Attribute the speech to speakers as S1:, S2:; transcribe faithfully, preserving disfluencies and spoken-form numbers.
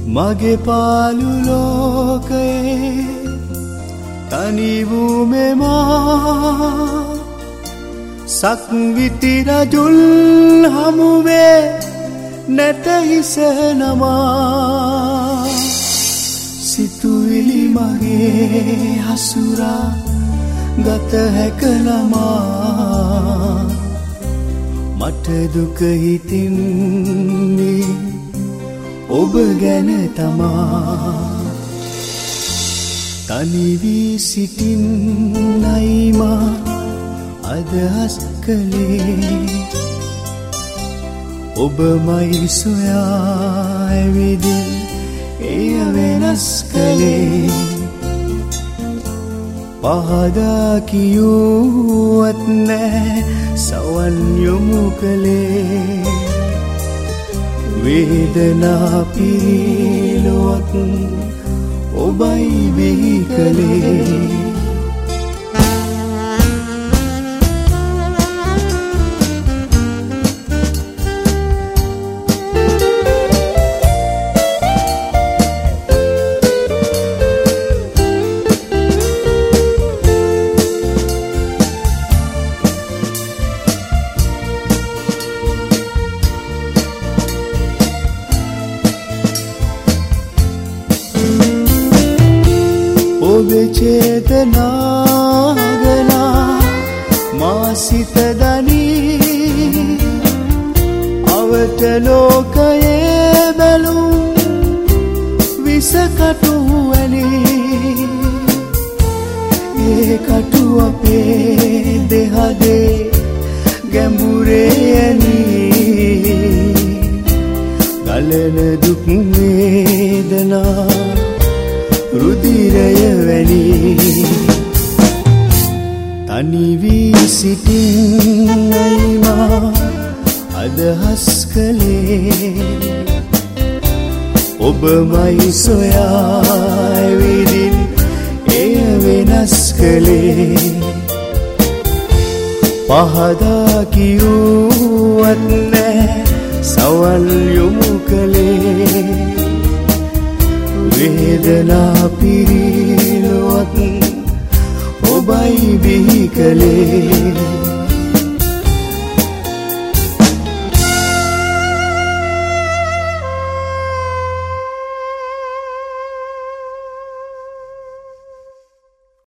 S1: මගේ පාළු ලෝකයේ තනි වූ මෙමා සක්විති රජුල් හමුවේ නැත හිස නමා සිතුවිලි මගේ හසුරා ගත හැකලමා මට දුක හිතින්නේ ඔබ ගැන තමා තනි වී සිටින්නයි මා අදහස් කළේ ඔබමයි සොයා ඇවිදින් එය වෙනස් කළේ පහදා කිව්වත් නෑ සවන් යොමු කළේ වේදනා පිරිලොවක් ඔබයි බිහි කළේ ඔබේ චේතනාගනා මා සිත දනී අවට ලෝකයේ බැලුම් විසකටු වැනි ඒ කටු අපේ දෙහදේ ගැඹුරේ ඇනී ගලන දුක් වේදනා රුධිරය වැනි තනි වී සිටින්නයි මා අදහස් කළේ ඔබමයි සොයා ඇවිදින් එය වෙනස් කළේ පහදා කිව්වත් නෑ සවන් යොමු කළේ වේදනා පිරිලොවක් ඔබයි බිහි කළේ